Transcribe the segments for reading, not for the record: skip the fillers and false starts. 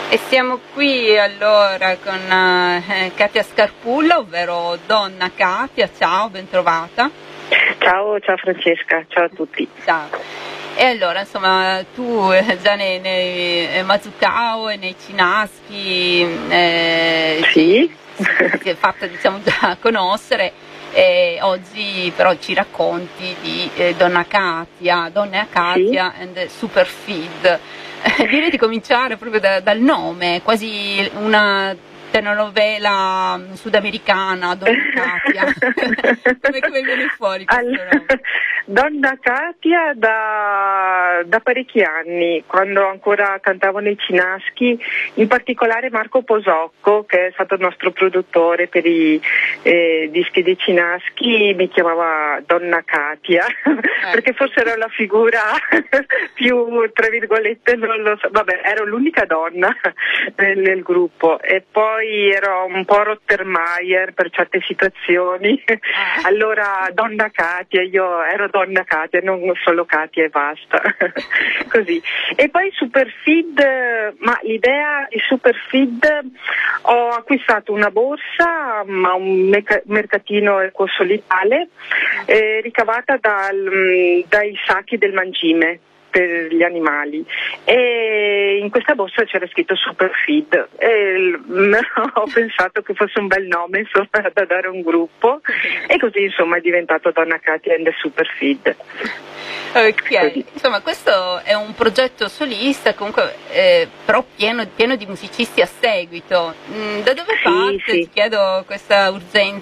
E siamo qui allora con Katia Scarpulla, ovvero Donna Katia. Ciao, bentrovata. Ciao Francesca, ciao a tutti. Ciao. E allora, insomma, tu già nei Mazukao e nei Cinaschi sì. ti è fatta, diciamo, già conoscere, e oggi però ci racconti di Donna Katia Sì. and Superfeed. Direi di cominciare proprio dal nome, quasi una telenovela sudamericana, Donna Katia. Come viene fuori questo nome? Donna Katia da parecchi anni, quando ancora cantavo nei Cinaschi, in particolare Marco Posocco, che è stato il nostro produttore per i dischi dei Cinaschi, mi chiamava Donna Katia, perché forse ero la figura più, tra virgolette, non lo so, vabbè, ero l'unica donna nel gruppo, e poi ero un po' Rottermeier per certe situazioni, allora Donna Katia, io ero Donna Katia, non solo Katia e basta. Così. E poi Superfeed, ma l'idea di Superfeed, ho acquistato una borsa a un mercatino ecosolidale ricavata dai sacchi del mangime per gli animali, e in questa borsa c'era scritto Superfeed e ho pensato che fosse un bel nome, insomma, da dare a un gruppo, e così insomma è diventato Donna Katia and the Superfeed. Ok, insomma questo è un progetto solista, comunque però pieno di musicisti a seguito. Da dove parte, Sì. ti chiedo, questa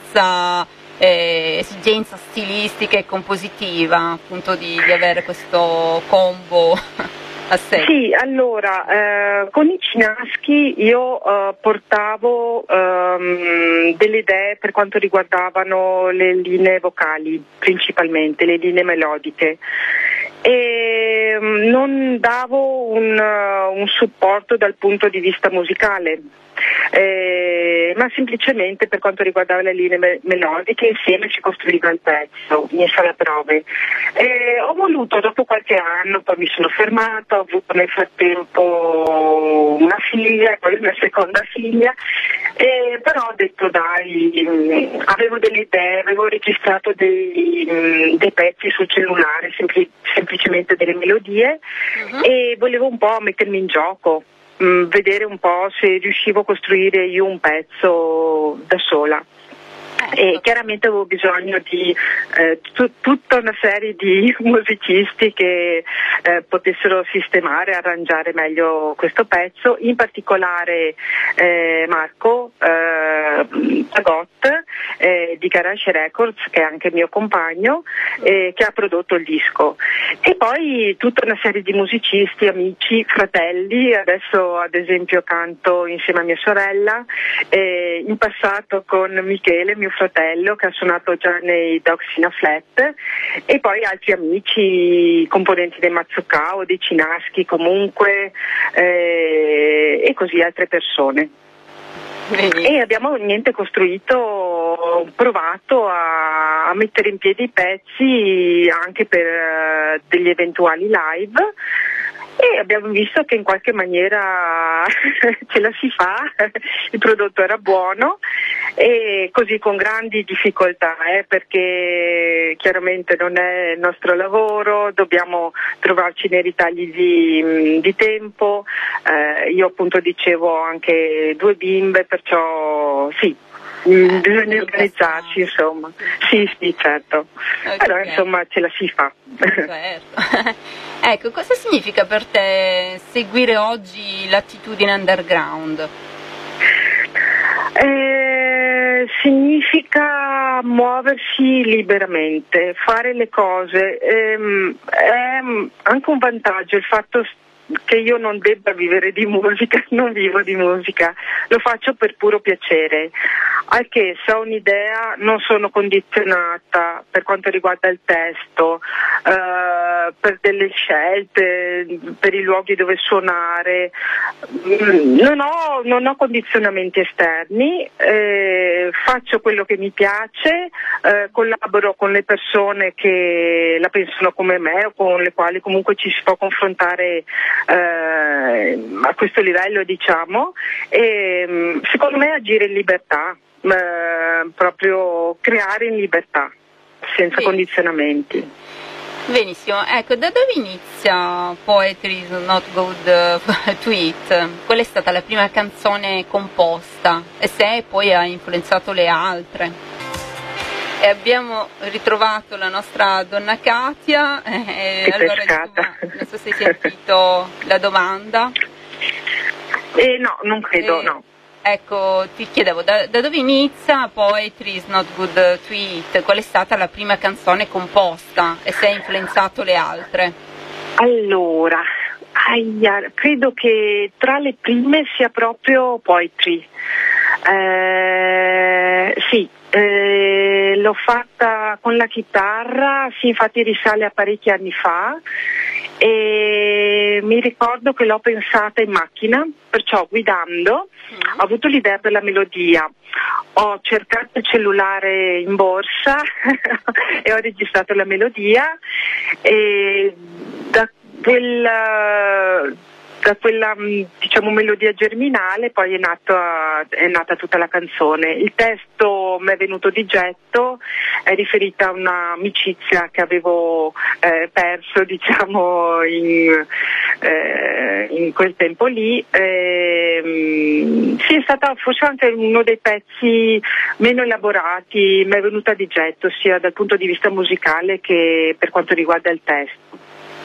esigenza stilistica e compositiva, appunto, di avere questo combo a seguito? Sì, allora, con i Cinaschi io portavo delle idee per quanto riguardavano le linee vocali, principalmente le linee melodiche, e non davo un supporto dal punto di vista musicale, ma semplicemente per quanto riguardava le linee melodiche insieme ci costruiva il pezzo in sala prove. Ho voluto, dopo qualche anno, poi mi sono fermata, ho avuto nel frattempo una figlia e poi una seconda figlia, però ho detto dai, avevo delle idee, avevo registrato dei pezzi sul cellulare, semplicemente delle melodie, e volevo un po' mettermi in gioco, vedere un po' se riuscivo a costruire io un pezzo da sola. E chiaramente avevo bisogno di tutta una serie di musicisti che potessero sistemare e arrangiare meglio questo pezzo, in particolare Marco Pagot di Garage Records, che è anche mio compagno, che ha prodotto il disco, e poi tutta una serie di musicisti, amici, fratelli. Adesso ad esempio canto insieme a mia sorella, in passato con Michele, mio fratello, che ha suonato già nei Dogs in a Flat, e poi altri amici, componenti dei Mazukao, dei Cinaschi comunque, e così altre persone. E abbiamo provato a mettere in piedi i pezzi anche per degli eventuali live, e abbiamo visto che in qualche maniera ce la si fa, il prodotto era buono, e così con grandi difficoltà, perché chiaramente non è il nostro lavoro, dobbiamo trovarci nei ritagli di tempo, io appunto dicevo anche 2 bimbe, perciò sì, bisogna organizzarci, insomma. Sì, certo. Okay. Però insomma ce la si fa. Certo. Ecco, cosa significa per te seguire oggi l'attitudine underground? Significa muoversi liberamente, fare le cose. È anche un vantaggio il fatto che io non debba vivere di musica, non vivo di musica, lo faccio per puro piacere, al che se ho un'idea non sono condizionata per quanto riguarda il testo, per delle scelte, per i luoghi dove suonare, non ho condizionamenti esterni, faccio quello che mi piace, collaboro con le persone che la pensano come me o con le quali comunque ci si può confrontare a questo livello, diciamo, e secondo me agire in libertà, proprio creare in libertà, senza condizionamenti. Benissimo, ecco, da dove inizia Poetry is Not Good to Eat? Qual è stata la prima canzone composta e se poi ha influenzato le altre? E abbiamo ritrovato la nostra donna Katia, allora insomma, non so se hai sentito la domanda. No, non credo, no. Ecco, ti chiedevo, da dove inizia Poetry is Not Good to Eat? Qual è stata la prima canzone composta e se ha influenzato le altre? Allora, credo che tra le prime sia proprio Poetry. Sì, l'ho fatta con la chitarra, sì, infatti risale a parecchi anni fa, e mi ricordo che l'ho pensata in macchina, perciò guidando ho avuto l'idea della melodia, ho cercato il cellulare in borsa e ho registrato la melodia, e da quella diciamo melodia germinale poi è nata tutta la canzone. Il testo mi è venuto di getto, è riferita a un'amicizia che avevo perso, diciamo, in quel tempo lì. Sì, è stata forse anche uno dei pezzi meno elaborati, mi è venuta di getto sia dal punto di vista musicale che per quanto riguarda il testo.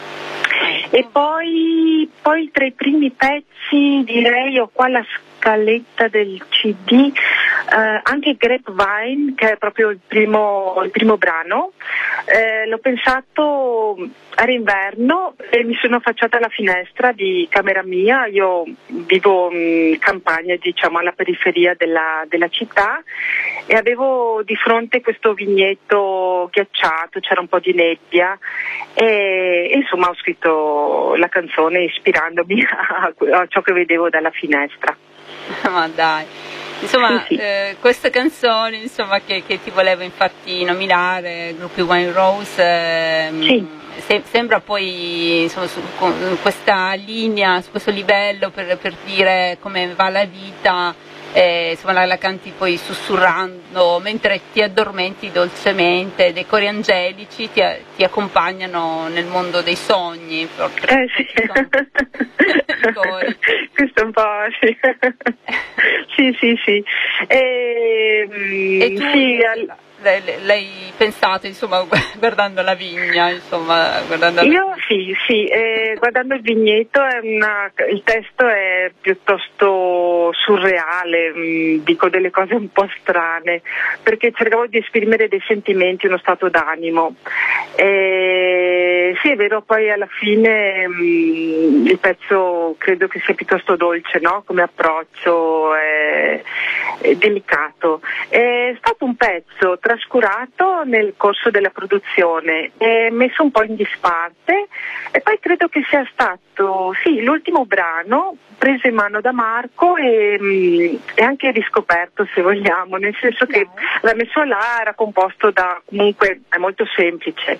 E poi tra i primi pezzi direi, ho qua la scaletta del CD, anche Grapevine, che è proprio il primo brano, l'ho pensato, era inverno e mi sono affacciata alla finestra di camera mia, io vivo in campagna, diciamo alla periferia della città, e avevo di fronte questo vigneto ghiacciato, c'era un po' di nebbia e insomma ho scritto la canzone ispirandomi a ciò che vedevo dalla finestra. Ma dai, insomma, sì. Questa canzone, insomma, che ti volevo infatti nominare, Gruppi Wine Rose, sì. Sembra poi, insomma, con questa linea, su questo livello per dire come va la vita, insomma la canti poi sussurrando mentre ti addormenti dolcemente, dei cori angelici ti accompagnano nel mondo dei sogni. Sì. I cori. Questo è un po' sì. sì. E tu sì, l'hai pensato, insomma, guardando la vigna, insomma, Io sì, guardando il vigneto il testo è piuttosto surreale, dico delle cose un po' strane, perché cercavo di esprimere dei sentimenti, uno stato d'animo. Sì, è vero, poi alla fine il pezzo credo che sia piuttosto dolce, no? Come approccio, è delicato. È stato un pezzo trascurato nel corso della produzione, messo un po' in disparte, e poi credo che sia stato l'ultimo brano preso in mano da Marco e anche riscoperto, se vogliamo, nel senso che l'ha messo là, era composto da, comunque è molto semplice,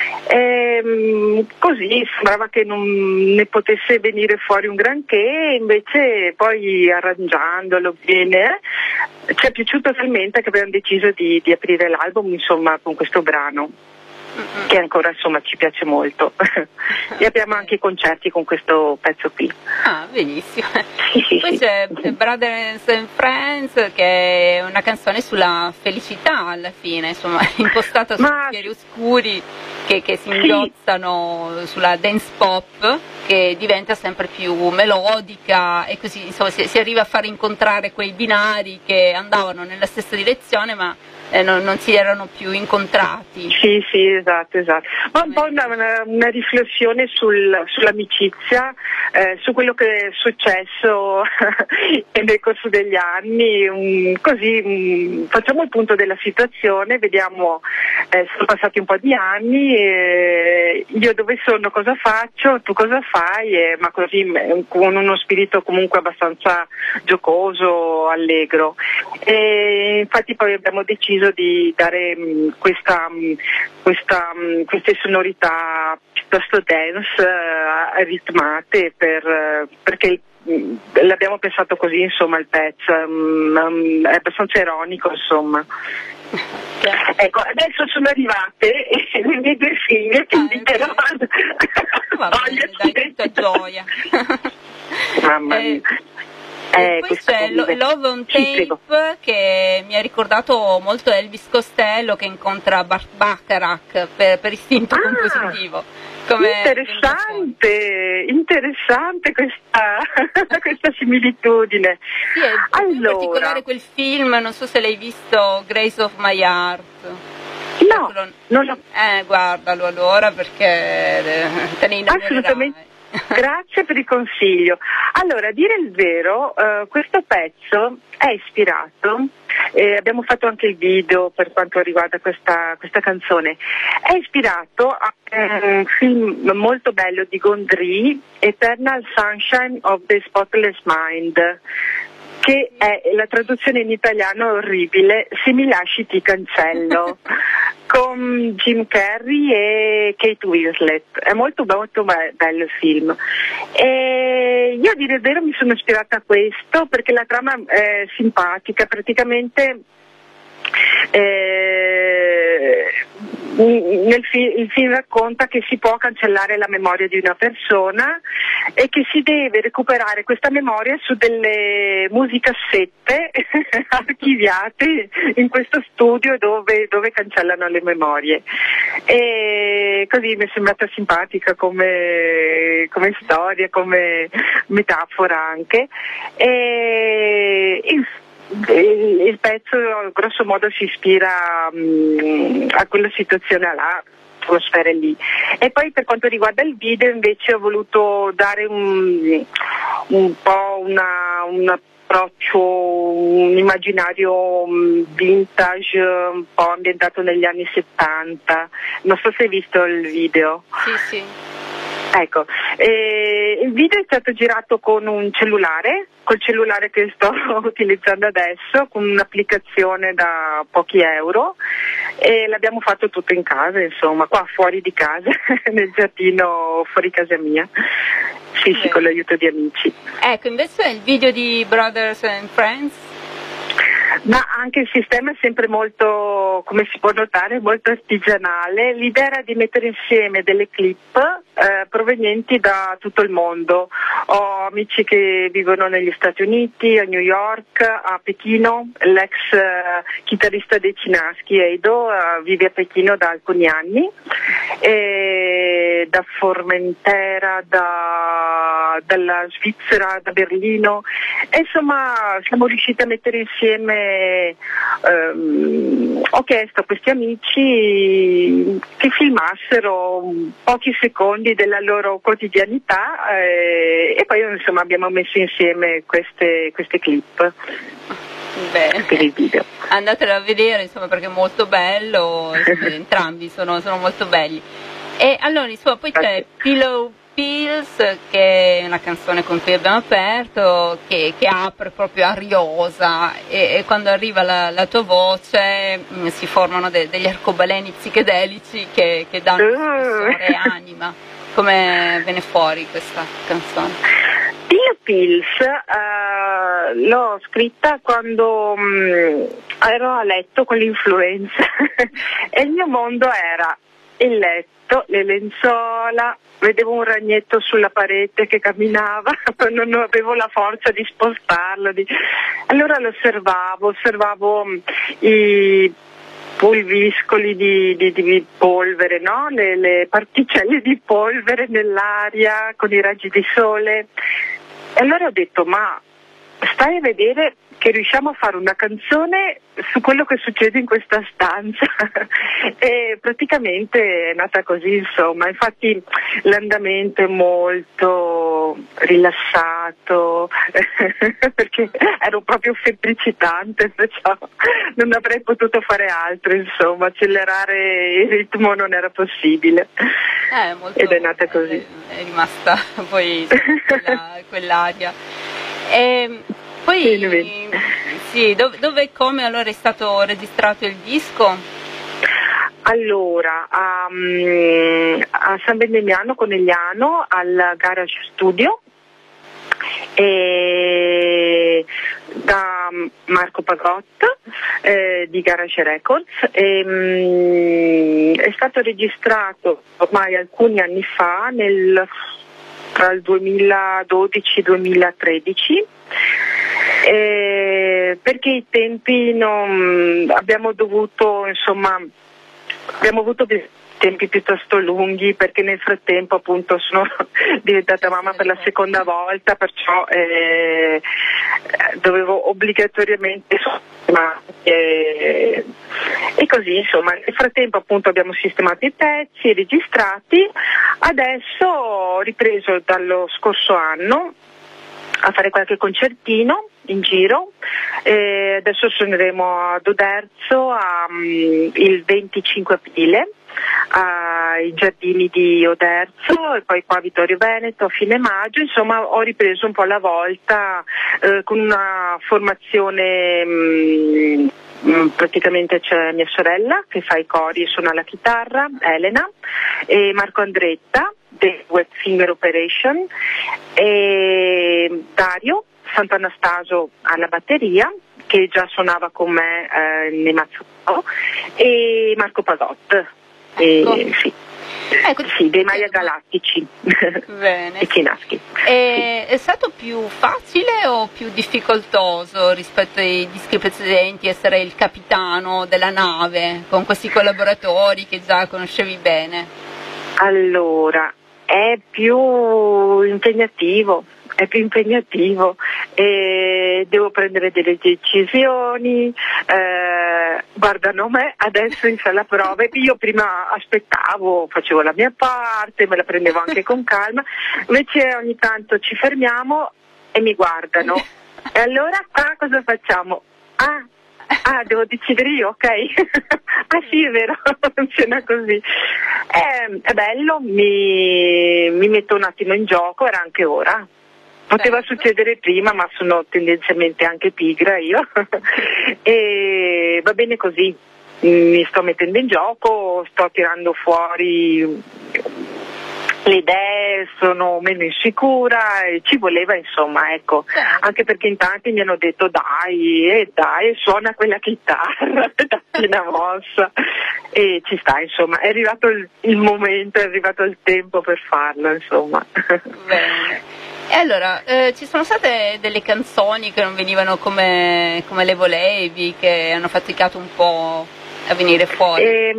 così sembrava che non ne potesse venire fuori un granché, invece poi arrangiandolo bene ci è piaciuto talmente che abbiamo deciso di aprire l'album, insomma, con questo brano, che ancora, insomma, ci piace molto. E abbiamo anche i concerti con questo pezzo qui. Ah, benissimo. Poi c'è Brothers and Friends, che è una canzone sulla felicità alla fine, insomma, impostata su chiari oscuri che si inghiozzano sulla dance pop, che diventa sempre più melodica, e così, insomma, si arriva a far incontrare quei binari che andavano nella stessa direzione ma non si erano più incontrati. Sì, esatto. Ma un po' una riflessione sull'amicizia, su quello che è successo nel corso degli anni, così facciamo il punto della situazione, vediamo, sono passati un po' di anni, io dove sono, cosa faccio, tu cosa fai, ma così con uno spirito comunque abbastanza giocoso, allegro. E infatti poi abbiamo deciso di dare queste sonorità piuttosto dance, ritmate, perché l'abbiamo pensato così, insomma, il pezzo è abbastanza ironico, insomma. Ecco, adesso sono arrivate le mie due figlie che inviterò. Va bene, dai, tutta gioia. Mamma mia. Poi c'è Love on Tape, che mi ha ricordato molto Elvis Costello che incontra Burt Bacharach per istinto compositivo. Interessante questa similitudine. Sì, in particolare quel film, non so se l'hai visto, Grace of My Heart. No, non l'ho. Guardalo allora, perché te ne innamorerai. Assolutamente. Grazie per il consiglio. Allora, a dire il vero, questo pezzo è ispirato, abbiamo fatto anche il video per quanto riguarda questa canzone, è ispirato a un film molto bello di Gondry, Eternal Sunshine of the Spotless Mind, che è la traduzione in italiano orribile, Se mi lasci ti cancello, con Jim Carrey e Kate Winslet. È molto molto bello il film. E io a dire il vero mi sono ispirata a questo perché la trama è simpatica, praticamente il film racconta che si può cancellare la memoria di una persona e che si deve recuperare questa memoria su delle musicassette archiviate in questo studio dove cancellano le memorie. E così mi è sembrata simpatica come storia, come metafora anche. E il pezzo grosso modo si ispira a quella situazione là, atmosfere lì. E poi per quanto riguarda il video invece ho voluto dare un po' un approccio, un immaginario vintage, un po' ambientato negli anni 70. Non so se hai visto il video. Sì. Ecco, il video è stato girato con un cellulare, col cellulare che sto utilizzando adesso, con un'applicazione da pochi euro, e l'abbiamo fatto tutto in casa, insomma, qua fuori di casa, nel giardino fuori casa mia. Sì, con l'aiuto di amici. Ecco, invece il video di Brothers and Friends? Ma anche il sistema è sempre molto, come si può notare, molto artigianale. L'idea era di mettere insieme delle clip provenienti da tutto il mondo. Ho amici che vivono negli Stati Uniti, a New York, a Pechino. L'ex chitarrista dei Cinaschi, Edo, vive a Pechino da alcuni anni, e da Formentera, dalla Svizzera, da Berlino. E insomma siamo riusciti a mettere insieme, ho chiesto a questi amici che filmassero pochi secondi della loro quotidianità, e poi insomma abbiamo messo insieme queste clip. Bene. Per il video. Andatelo a vedere, insomma, perché è molto bello, entrambi sono molto belli. E allora insomma poi c'è Pillow Pills, che è una canzone con cui abbiamo aperto, che apre proprio ariosa, e quando arriva la tua voce si formano degli arcobaleni psichedelici che danno spessore e anima. Come viene fuori questa canzone? Pillow Pills l'ho scritta quando ero a letto con l'influenza e il mio mondo era il letto, le lenzuola, vedevo un ragnetto sulla parete che camminava, non avevo la forza di spostarlo, allora lo osservavo i pulviscoli di polvere, no? Le particelle di polvere nell'aria con i raggi di sole. E allora ho detto, ma stai a vedere che riusciamo a fare una canzone su quello che succede in questa stanza. E praticamente è nata così, insomma. Infatti l'andamento è molto rilassato perché ero proprio febbricitante, perciò non avrei potuto fare altro, insomma, accelerare il ritmo non era possibile. Ed è nata così. È rimasta poi quell'aria. Poi sì, dove e come allora è stato registrato il disco? Allora, a San Bendemiano Conegliano al Garage Studio, da Marco Pagott di Garage Records, è stato registrato ormai alcuni anni fa, tra il 2012 e il 2013, perché i tempi abbiamo avuto tempi piuttosto lunghi, perché nel frattempo appunto sono diventata mamma per la seconda volta, perciò dovevo obbligatoriamente e così, insomma, nel frattempo appunto abbiamo sistemato i pezzi, registrati. Adesso ho ripreso dallo scorso anno a fare qualche concertino in giro. Adesso suoneremo ad Oderzo il 25 aprile ai giardini di Oderzo, e poi qua a Vittorio Veneto a fine maggio. Insomma, ho ripreso un po' alla volta con una formazione. Praticamente c'è mia sorella che fa i cori e suona la chitarra, Elena, e Marco Andretta del Wet Finger Operation, e Dario Sant'Anastaso alla batteria, che già suonava con me nei Mazzucco, e Marco Pagott. Ecco. Sì, dei Maya Galattici. Bene. E Chinaschi. È stato più facile o più difficoltoso rispetto ai dischi precedenti essere il capitano della nave con questi collaboratori che già conoscevi bene? Allora, è più impegnativo, e devo prendere delle decisioni, guardano me, adesso in sala prove. Io prima aspettavo, facevo la mia parte, me la prendevo anche con calma, invece ogni tanto ci fermiamo e mi guardano, e allora cosa facciamo? Devo decidere io, ok? Sì, è vero, funziona così. È bello, mi metto un attimo in gioco, era anche ora. Poteva succedere prima, ma sono tendenzialmente anche pigra io. E va bene così, mi sto mettendo in gioco, sto tirando fuori le idee, sono meno insicura, e ci voleva, insomma, ecco, anche perché in tanti mi hanno detto dai, suona quella chitarra, dai una mossa, e ci sta, insomma, è arrivato il momento, è arrivato il tempo per farlo, insomma. Bene. E allora, ci sono state delle canzoni che non venivano come le volevi, che hanno faticato un po' a venire fuori?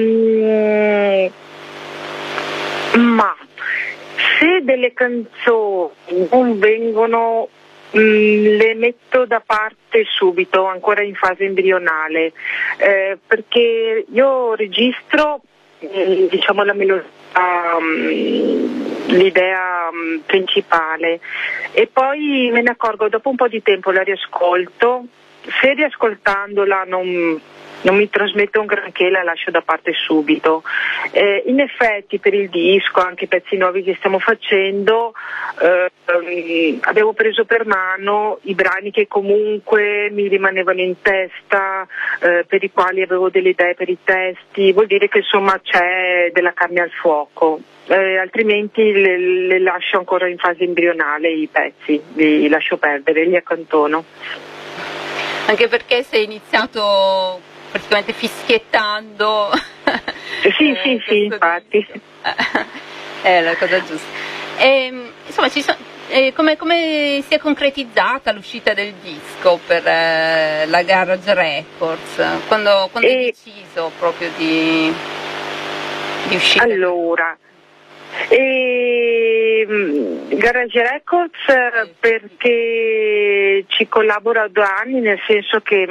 Ma se delle canzoni non vengono, le metto da parte subito, ancora in fase embrionale, perché io registro diciamo la melodia, l'idea principale, e poi me ne accorgo dopo un po' di tempo, la riascolto. Se riascoltandola non mi trasmette un granché, la lascio da parte subito. In effetti per il disco, anche i pezzi nuovi che stiamo facendo, avevo preso per mano i brani che comunque mi rimanevano in testa, per i quali avevo delle idee per i testi. Vuol dire che insomma c'è della carne al fuoco. Altrimenti le lascio ancora in fase embrionale, i pezzi, li lascio perdere, li accantono. Anche perché sei iniziato praticamente fischiettando. Sì, infatti. È la cosa giusta. Insomma, come si è concretizzata l'uscita del disco per la Garage Records? Quando hai deciso proprio di uscire? Allora, Garage Records perché ci collabora 2 anni, nel senso che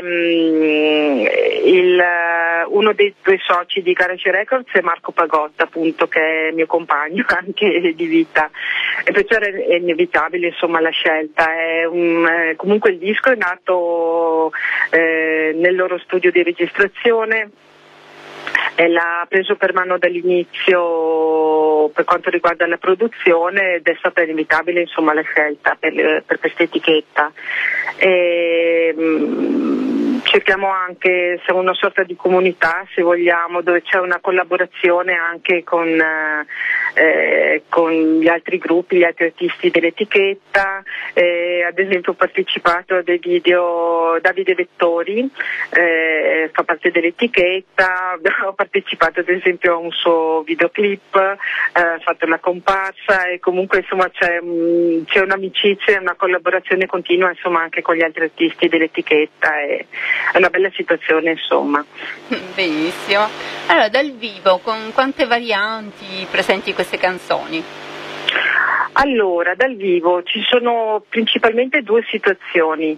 uno dei 2 soci di Garage Records è Marco Pagott, appunto, che è mio compagno anche di vita, e perciò è inevitabile, insomma, la scelta. Comunque il disco è nato nel loro studio di registrazione. L'ha preso per mano dall'inizio per quanto riguarda la produzione, ed è stata inevitabile, insomma, la scelta per questa etichetta. Ci cerchiamo anche, siamo una sorta di comunità se vogliamo, dove c'è una collaborazione anche con gli altri gruppi, gli altri artisti dell'etichetta. Ad esempio ho partecipato a dei video, Davide Vettori fa parte dell'etichetta, ho partecipato ad esempio a un suo videoclip, fatto una comparsa, e comunque insomma c'è un'amicizia, una collaborazione continua insomma anche con gli altri artisti dell'etichetta, è una bella situazione insomma. Benissimo. Allora, dal vivo con quante varianti presenti queste canzoni? Allora, dal vivo ci sono principalmente due situazioni.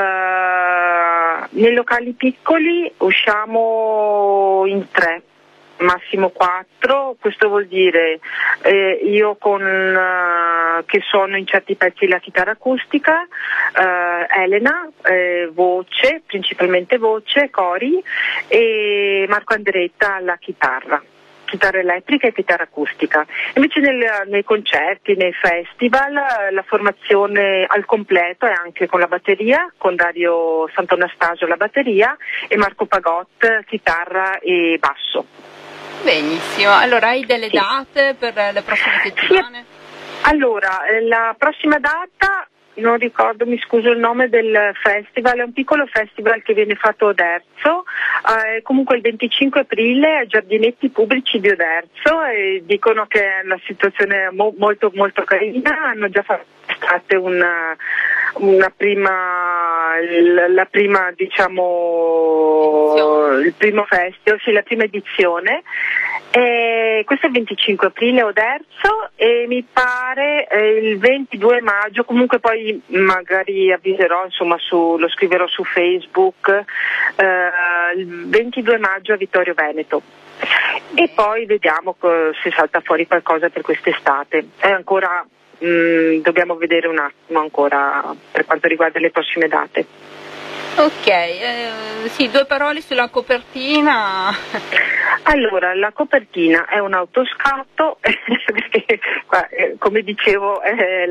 Nei locali piccoli usciamo in 3, massimo 4, questo vuol dire io che suono in certi pezzi la chitarra acustica, Elena, voce, principalmente voce, cori, e Marco Andretta alla chitarra elettrica e chitarra acustica. Invece nei concerti, nei festival, la formazione al completo è anche con la batteria, con Dario Sant'Anastasio alla batteria e Marco Pagott chitarra e basso. Benissimo, allora hai delle date per le prossime settimane? Sì. Allora, la prossima data, non ricordo, mi scuso il nome del festival, è un piccolo festival che viene fatto a Oderzo, comunque il 25 aprile ai Giardinetti Pubblici di Oderzo, e dicono che è una situazione molto molto carina, hanno già fatto la prima diciamo il primo festival, sì, la prima edizione. Questo è il 25 aprile a Oderzo, e mi pare il 22 maggio, comunque poi magari avviserò, insomma lo scriverò su Facebook, il 22 maggio a Vittorio Veneto. E poi vediamo se salta fuori qualcosa per quest'estate. È ancora dobbiamo vedere un attimo ancora per quanto riguarda le prossime date. Ok, sì, 2 parole sulla copertina. Allora, la copertina è un autoscatto perché come dicevo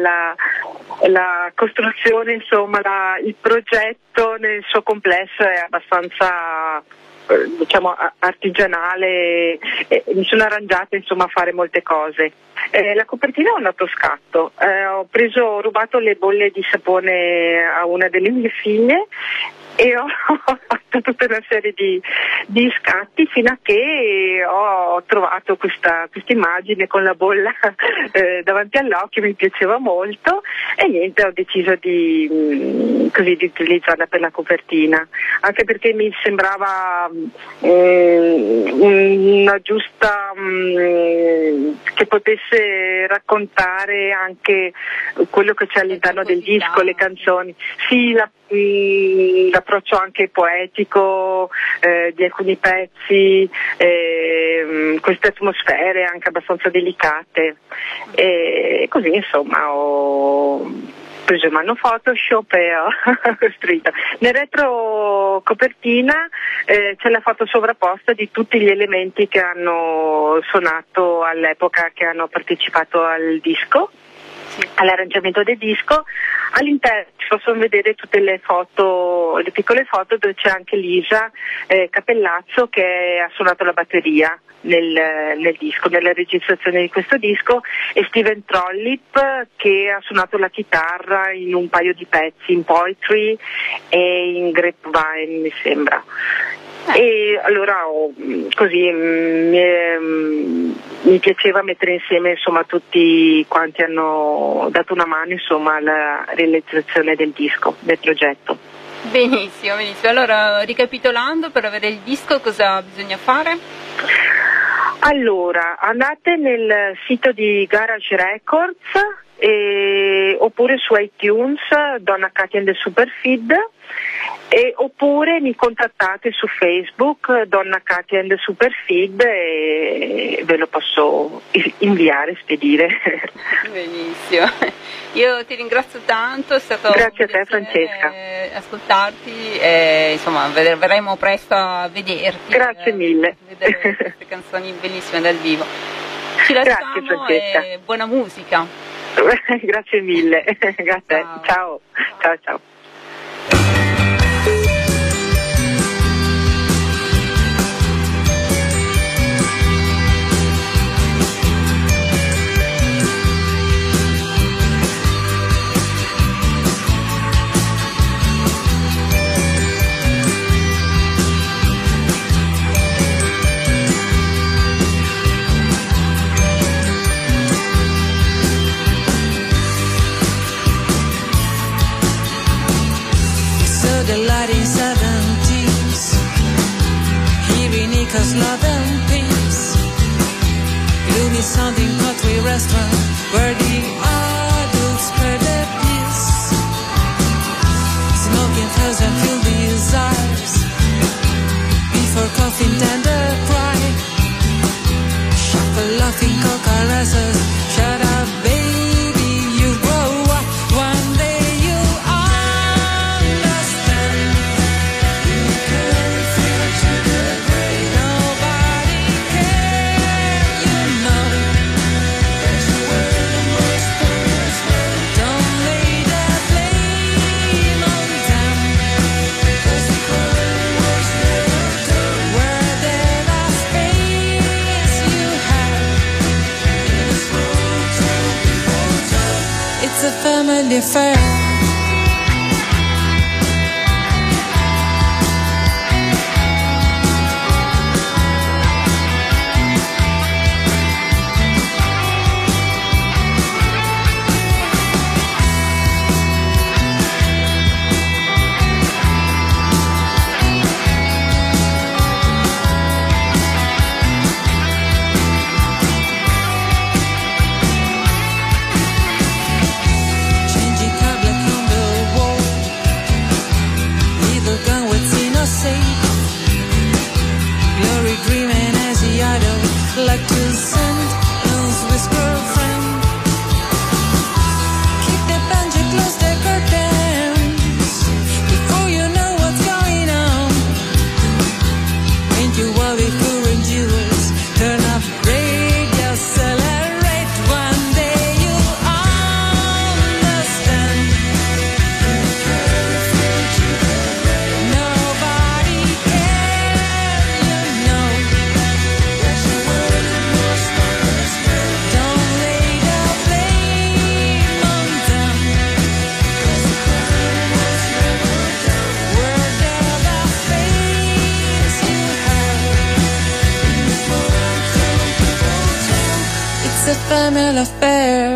la costruzione, insomma il progetto nel suo complesso è abbastanza diciamo artigianale, mi sono arrangiata insomma a fare molte cose. La copertina è un autoscatto, ho rubato le bolle di sapone a una delle mie figlie e ho fatto tutta una serie di scatti fino a che ho trovato questa immagine con la bolla davanti all'occhio, mi piaceva molto, e niente, ho deciso di utilizzarla per la copertina, anche perché mi sembrava una giusta che potesse raccontare anche quello che c'è all'interno del disco, le canzoni. Sì, l'approccio anche poetico di alcuni pezzi, queste atmosfere anche abbastanza delicate, e così insomma ho preso in mano Photoshop e ho costruito. Nel retro copertina c'è la foto sovrapposta di tutti gli elementi che hanno suonato all'epoca, che hanno partecipato al disco, all'arrangiamento del disco. All'interno si possono vedere tutte le piccole foto dove c'è anche Lisa Capellazzo che ha suonato la batteria nel disco, nella registrazione di questo disco, e Steven Trollip che ha suonato la chitarra in un paio di pezzi, in Poetry e in Grapevine mi sembra. E allora così mi piaceva mettere insieme insomma tutti quanti hanno dato una mano insomma alla realizzazione del disco, del progetto. Benissimo. Allora, ricapitolando, per avere il disco cosa bisogna fare? Allora, andate nel sito di Garage Records oppure su iTunes, Donna Katia and the Superfeed, oppure mi contattate su Facebook, Donna Katia and the Superfeed, e ve lo posso inviare, spedire. Benissimo, io ti ringrazio tanto, è stato grazie a te Francesca, ascoltarti e insomma verremo presto a vederti. Grazie mille. Vedere queste canzoni bellissime dal vivo. Ci lasciamo e buona musica. Grazie mille, grazie. Ciao. Ciao. were the lighting 70s. Here in Ika's love and peace. Gloomy sounding country restaurant where the adults spread their peace. Smoking flares and filled desires. Before coughing tender cry. Shuffle laughing co-caresses. Shut up baby, you grow up. One day you'll understand. You can feel to the grave. Nobody cares, you know. That you were the most honest man. Don't lay the blame on them. 'Cause the crime was never done. Where there was space you had. In this world to people tell. It's a family affair. Changing car black on the wall. Little gun with innocent. Glory dreaming as the idol. Like to send us with girlfriend. Keep the banjo, close the curtains. Before you know what's going on. Ain't you all with current jewels? Turn up radio, accelerate. One day you'll understand. Nobody cares, you know. Don't lay the blame on them. Where there the face you have. It's a family affair.